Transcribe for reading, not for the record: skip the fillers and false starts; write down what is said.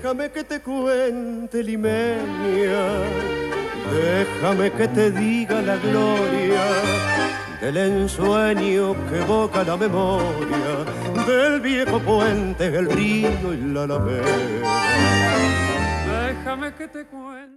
Déjame que te cuente, limeña, déjame que te diga la gloria del ensueño que evoca la memoria del viejo puente, el río y la alameda. Déjame que te cuente